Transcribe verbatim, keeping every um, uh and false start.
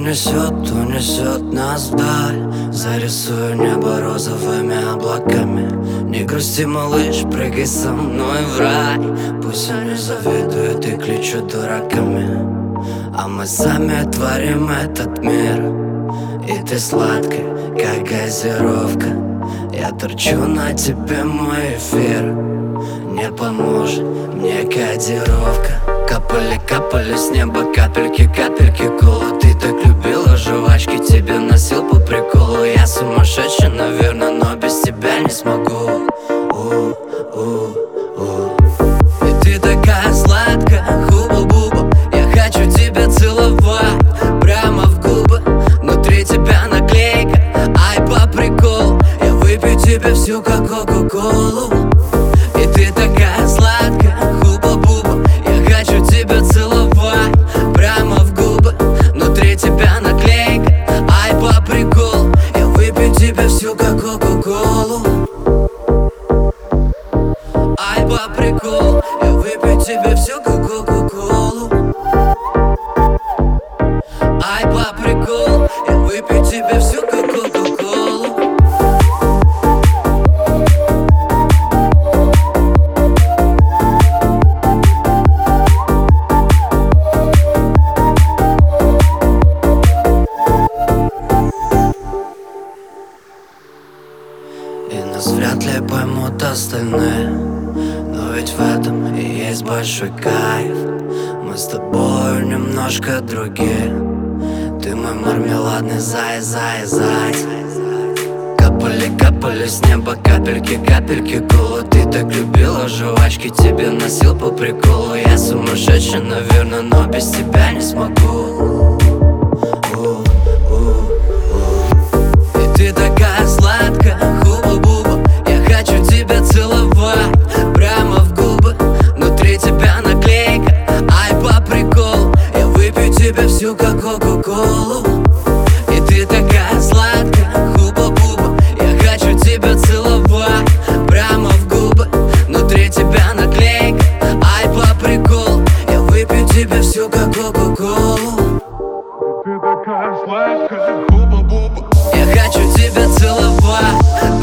унесет, унесет нас вдаль. Зарисую небо розовыми облаками. Не грусти, малыш, прыгай со мной в рай. Пусть они завидуют и кличут дураками, а мы сами творим этот мир. И ты сладкая, как газировка. Я торчу на тебе, мой эфир. Не поможет мне кодировка. Капали, капали с неба капельки, капельки колы. Ты так любила жвачки, тебе носил по приколу. Я сумасшедший, наверное, но без тебя не смогу. У-у-у. И ты такая сладкая, хуба-буба. Я хочу тебя целовать прямо в губы. Внутри тебя наклейка, ай, по приколу. Я выпью тебе всю, как кока-колу. И ты такая сладкая, хуба-буба. Я хочу тебя целовать прямо в губы. Внутри тебя наклейка, ай, по приколу. Я выпью тебе всю, как кока-колу. Ай, по приколу. Я выпью тебе всю, как кока-колу. Ай, по приколу. Я выпью тебе всю, как кока-колу. И нас вряд ли поймут остальные, но ведь в этом и есть большой кайф. Мы с тобой немножко другие. Ты мой мармеладный зай, зай, зай. Капали, капали с неба капельки, капельки колы. Ты так любила жвачки, тебе носил по приколу. Я сумасшедший, наверное, но без тебя не смогу. И ты такая сладкая, хуба-буба. Я хочу тебя целовать прямо в губы. Внутри тебя наклейка, ай, по приколу. Я выпью тебе всю, как кока-колу. И ты такая сладкая, хуба-буба. Я хочу тебя целовать прямо в губы. Внутри тебя наклейка, ай, по приколу. Я выпью тебе всю, как кока-колу. Ты такая сладкая, хуба-буба. Я хочу тебя целовать